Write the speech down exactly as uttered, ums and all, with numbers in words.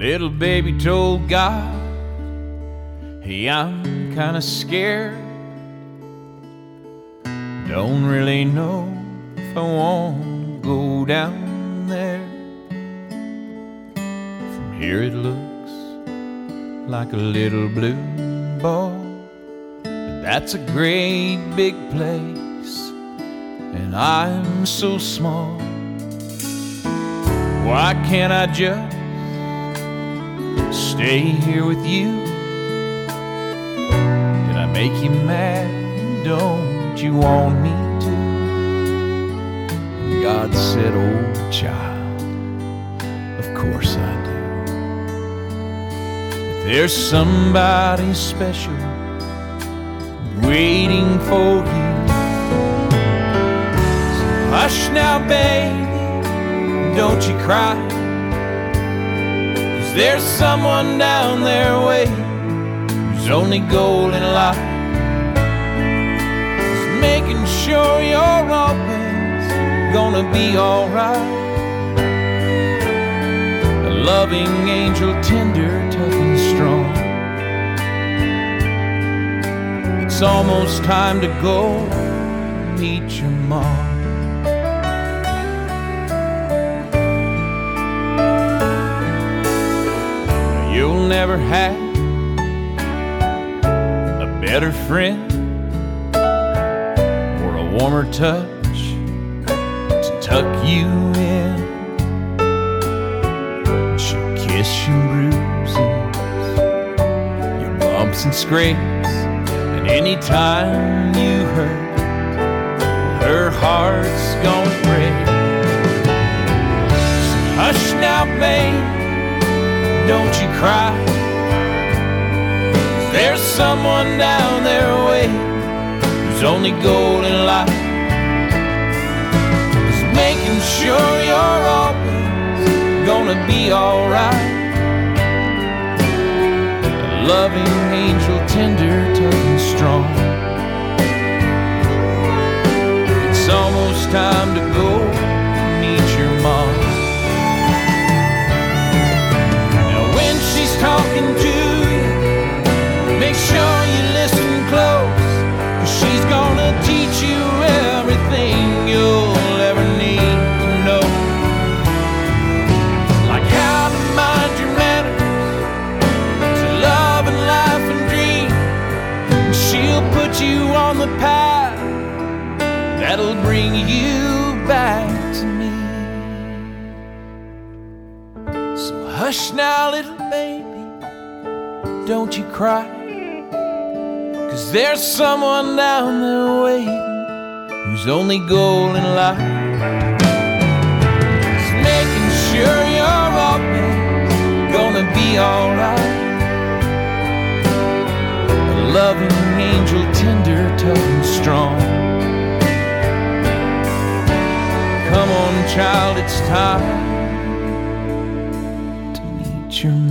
Little baby told God, hey, I'm kinda scared. Don't really know if I want to go down there. From here it looks like a little blue ball, but that's a great big place, and I'm so small. Why can't I just stay here with you? Did I make you mad? Don't you want me to? And God said, oh child, of course I do. If there's somebody special waiting for you, so hush now, baby, don't you cry. There's someone down there waiting whose only goal in life is making sure you're always gonna be alright. A loving angel, tender, tough and strong. It's almost time to go meet your mom. You'll never have a better friend or a warmer touch to tuck you in. She'll kiss your bruises, your bumps and scrapes, and anytime you hurt, her heart's gonna break. So hush now, babe, don't you cry. There's someone down there waiting whose only goal in life is making sure you're always gonna be alright. A loving angel, tender, tough and strong. It's almost time to go meet your mom. Talking to you, make sure you listen close, 'cause she's gonna teach you everything you'll ever need to know. Like how to mind your manners, to love and life and dream. And she'll put you on the path that'll bring you back to me. So hush now, little baby, don't you cry, 'cause there's someone down there waiting whose only goal in life is making sure you're always gonna be alright. A loving angel, tender, tough and strong. Come on, child, it's time to meet your mom.